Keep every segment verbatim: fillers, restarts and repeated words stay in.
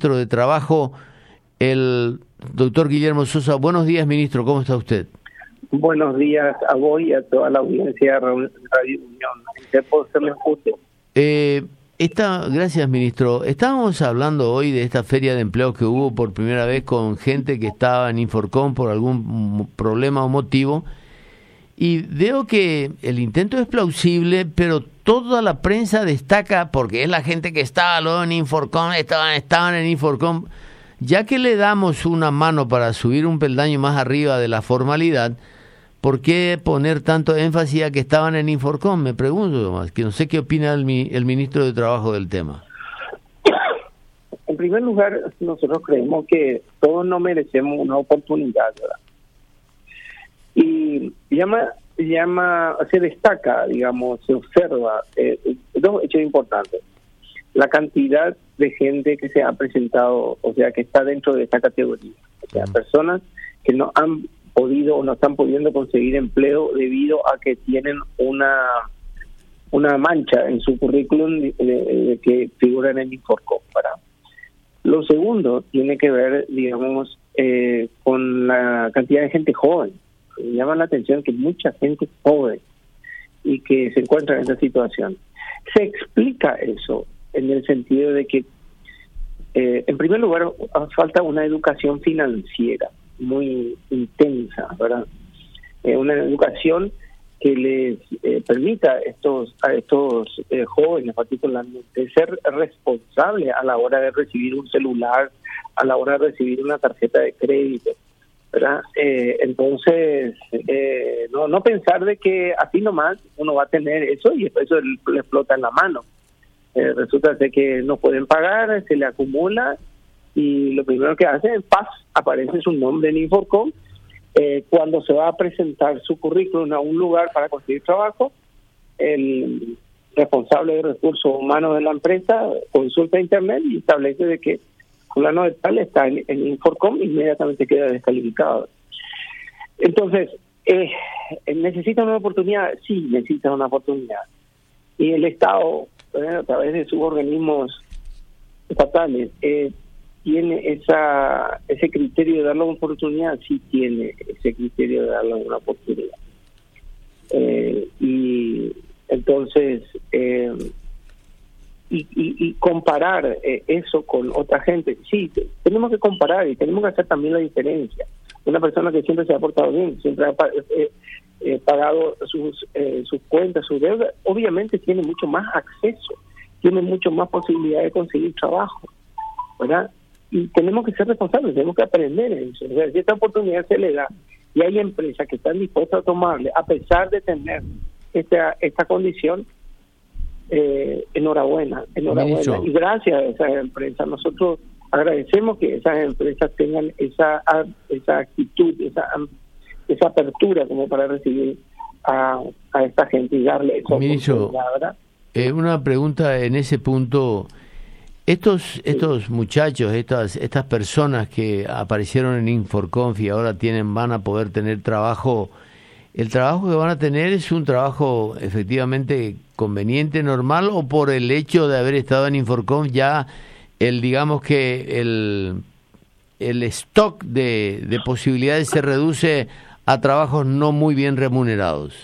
ministro de Trabajo, el doctor Guillermo Sosa. Buenos días, ministro, ¿cómo está usted? Buenos días a vos y a toda la audiencia de Radio Unión. ¿Qué puedo serles útil? Eh, esta, gracias, ministro. Estábamos hablando hoy de esta feria de empleo que hubo por primera vez con gente que estaba en Inforcom por algún problema o motivo. Y veo que el intento es plausible, pero toda la prensa destaca, porque es la gente que estaba luego en Inforcom, estaban, estaban en Inforcom. Ya que le damos una mano para subir un peldaño más arriba de la formalidad, ¿por qué poner tanto énfasis a que estaban en Inforcom? Me pregunto, Tomás, que no sé qué opina el, el ministro de Trabajo del tema. En primer lugar, nosotros creemos que todos no merecemos una oportunidad, ¿verdad? Y llama, llama, se destaca, digamos, se observa eh, dos hechos importantes. La cantidad de gente que se ha presentado, o sea, que está dentro de esta categoría. O sea, personas que no han podido o no están pudiendo conseguir empleo debido a que tienen una una mancha en su currículum de, de, de que figuran en Inforcom. ¿Verdad? Lo segundo tiene que ver, digamos, eh, con la cantidad de gente joven. Me llama la atención que mucha gente joven y que se encuentra en esta situación. Se explica eso en el sentido de que, eh, en primer lugar, falta una educación financiera muy intensa, ¿verdad? Eh, una educación que les eh, permita a estos, a estos eh, jóvenes particularmente ser responsables a la hora de recibir un celular, a la hora de recibir una tarjeta de crédito, ¿verdad? Eh, entonces, eh, no, no pensar de que así nomás uno va a tener eso y después eso le explota en la mano. Eh, resulta de que no pueden pagar, se le acumula y lo primero que hace es paz, aparece su nombre en Inforcom. Eh, cuando se va a presentar su currículum a un lugar para conseguir trabajo, el responsable de recursos humanos de la empresa consulta internet y establece de que fulano de tal está en, en Inforcom, inmediatamente queda descalificado. Entonces, eh, ¿necesita una oportunidad? Sí, necesita una oportunidad. Y el Estado, eh, a través de sus organismos estatales, eh, tiene esa ese criterio de darle una oportunidad, sí tiene ese criterio de darle una oportunidad. Eh, y entonces, eh, y, y, y comparar eh, eso con otra gente, sí, tenemos que comparar y tenemos que hacer también la diferencia. Una persona que siempre se ha portado bien, siempre ha eh, eh, pagado sus, eh, sus cuentas, sus deudas, obviamente tiene mucho más acceso, tiene mucho más posibilidad de conseguir trabajo, ¿verdad? Y tenemos que ser responsables, tenemos que aprender eso. O sea, si esta oportunidad se le da y hay empresas que están dispuestas a tomarle, a pesar de tener esta esta condición, eh, enhorabuena, enhorabuena. Ministro. Y gracias a esas empresas, nosotros agradecemos que esas empresas tengan esa esa actitud, esa esa apertura como para recibir a, a esta gente y darle esa Ministro, oportunidad, ¿verdad? Eh, una pregunta en ese punto. Estos estos muchachos, estas estas personas que aparecieron en Inforconf y ahora tienen van a poder tener trabajo, ¿el trabajo que van a tener es un trabajo efectivamente conveniente, normal, o por el hecho de haber estado en Inforconf ya el digamos que el el stock de, de posibilidades se reduce a trabajos no muy bien remunerados?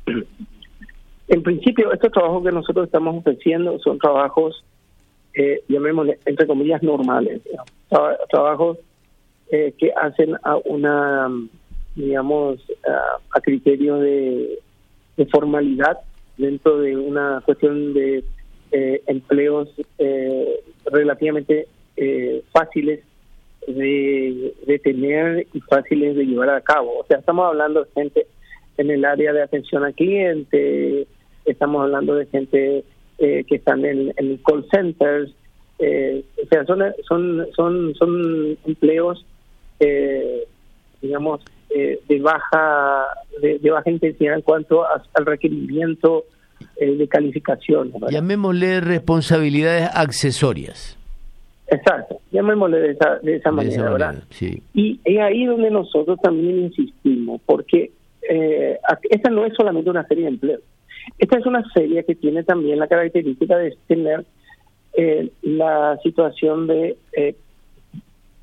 En principio, estos trabajos que nosotros estamos ofreciendo son trabajos Eh, llamémosle, entre comillas, normales, Tra- trabajos eh, que hacen a una, digamos, a, a criterio de, de formalidad dentro de una cuestión de eh, empleos eh, relativamente eh, fáciles de, de tener y fáciles de llevar a cabo. O sea, estamos hablando de gente en el área de atención al cliente, estamos hablando de gente Eh, que están en, en call centers, eh, o sea, son son son son empleos, eh, digamos, eh, de baja de, de baja intensidad en cuanto a, al requerimiento eh, de calificación, ¿verdad? Llamémosle responsabilidades accesorias. Exacto, llamémosle de esa de esa de manera, esa ¿verdad? manera, sí. Y es ahí donde nosotros también insistimos, porque eh, esta no es solamente una serie de empleos. Esta es una serie que tiene también la característica de tener eh, la situación de eh,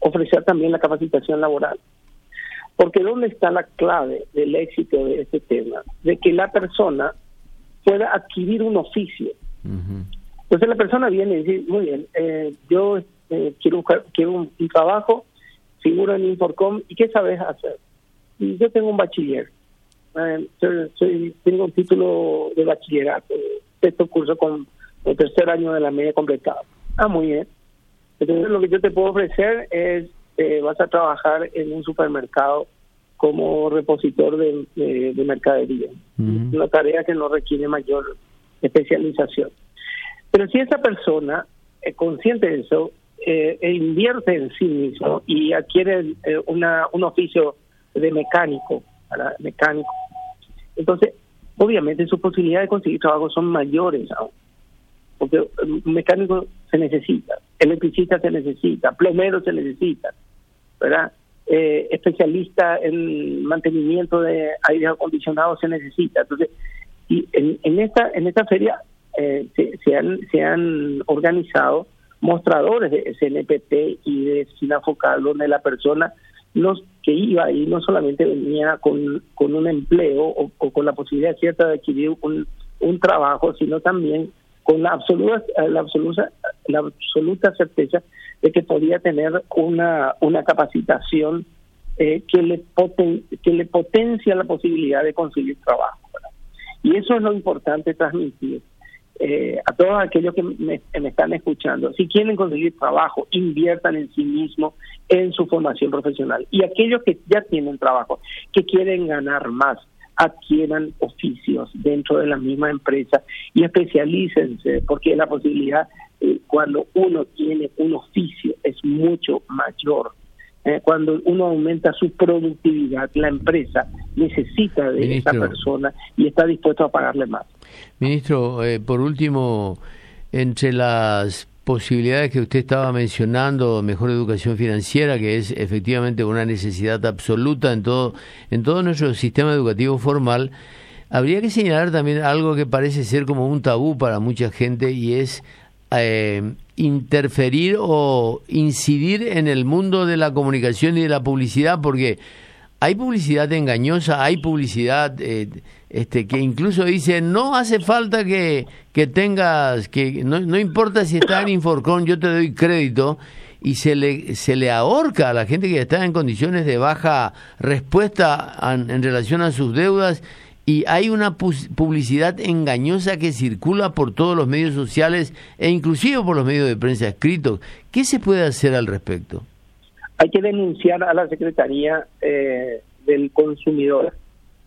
ofrecer también la capacitación laboral. Porque ¿dónde está la clave del éxito de este tema? De que la persona pueda adquirir un oficio. Uh-huh. Entonces la persona viene y dice, muy bien, eh, yo eh, quiero, buscar, quiero un, un trabajo, figuro en Inforcom, ¿y qué sabes hacer? Y yo tengo un bachiller, eh, soy, soy, tengo un título de bachillerato, sexto curso con el tercer año de la media completada. Ah, muy bien. Entonces lo que yo te puedo ofrecer es, eh, vas a trabajar en un supermercado como repositor de, de, de mercadería. Uh-huh. Una tarea que no requiere mayor especialización. Pero si esa persona es consciente de eso, eh, e invierte en sí mismo y adquiere eh, una, un oficio de mecánico, ¿verdad? mecánico, entonces obviamente sus posibilidades de conseguir trabajo son mayores aún, porque un mecánico se necesita, electricista se necesita, plomero se necesita, ¿verdad? Eh, especialista en mantenimiento de aire acondicionado se necesita. Entonces, y en, en esta en esta feria eh, se, se han se han organizado mostradores de S N P T y de SINAFOCAL, donde la persona los que iba ahí no solamente venía con, con un empleo o, o con la posibilidad cierta de adquirir un, un trabajo, sino también con la absoluta la absoluta la absoluta certeza de que podía tener una una capacitación eh, que le poten, que le potencia la posibilidad de conseguir trabajo, ¿verdad? Y eso es lo importante transmitir eh, a todos aquellos que me, me están escuchando. Si quieren conseguir trabajo, inviertan en sí mismos, en su formación profesional. Y aquellos que ya tienen trabajo, que quieren ganar más, adquieran oficios dentro de la misma empresa y especialícense, porque la posibilidad eh, cuando uno tiene un oficio es mucho mayor. Eh, cuando uno aumenta su productividad, la empresa necesita de Ministro, esa persona y está dispuesto a pagarle más. Ministro, eh, por último, entre las posibilidades que usted estaba mencionando, mejor educación financiera, que es efectivamente una necesidad absoluta en todo en todo nuestro sistema educativo formal, habría que señalar también algo que parece ser como un tabú para mucha gente, y es eh, interferir o incidir en el mundo de la comunicación y de la publicidad, porque hay publicidad engañosa, hay publicidad eh, este que incluso dice no hace falta que, que tengas, que no, no importa si estás en Inforcom, yo te doy crédito, y se le se le ahorca a la gente que está en condiciones de baja respuesta en, en relación a sus deudas, y hay una publicidad engañosa que circula por todos los medios sociales e inclusive por los medios de prensa escritos. ¿Qué se puede hacer al respecto? Hay que denunciar a la Secretaría eh, del Consumidor.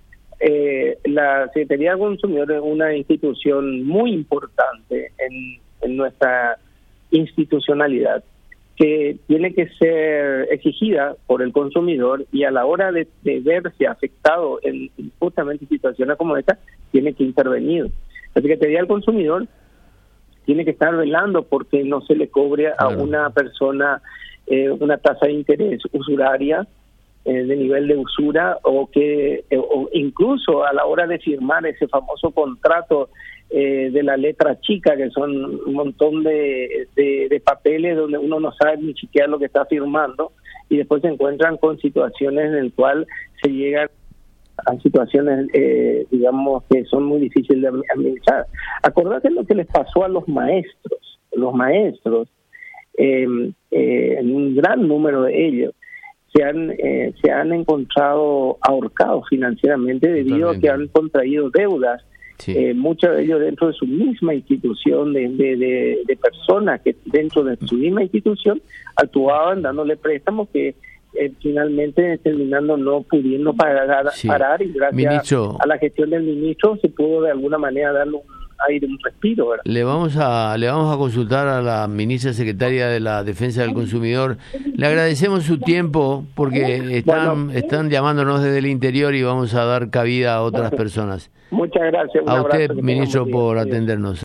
Eh, la Secretaría del Consumidor es una institución muy importante en, en nuestra institucionalidad, que tiene que ser exigida por el consumidor, y a la hora de, de verse afectado en, en justamente situaciones como esta, tiene que intervenir. La Secretaría del Consumidor tiene que estar velando porque no se le cobre a claro. una persona eh, una tasa de interés usuraria, eh, de nivel de usura, o que eh, o incluso a la hora de firmar ese famoso contrato Eh, de la letra chica, que son un montón de, de, de papeles donde uno no sabe ni siquiera lo que está firmando, y después se encuentran con situaciones en las cuales se llegan a situaciones, eh, digamos, que son muy difíciles de administrar. Acordate lo que les pasó a los maestros. Los maestros, eh, eh, en un gran número de ellos, se han eh, se han encontrado ahorcados financieramente debido Totalmente. a que han contraído deudas. Sí. Eh, muchos de ellos dentro de su misma institución, de, de, de, de personas que dentro de su misma institución actuaban dándole préstamos que eh, finalmente terminando no pudiendo pagar, sí. parar, y gracias ministro, a la gestión del ministro se pudo de alguna manera darle un aire, un respiro, ¿verdad? Le vamos a le vamos a consultar a la ministra secretaria de la Defensa del Consumidor. Le agradecemos su tiempo porque están bueno, están llamándonos desde el interior y vamos a dar cabida a otras personas. Muchas gracias. Un a usted, ministro, por atendernos.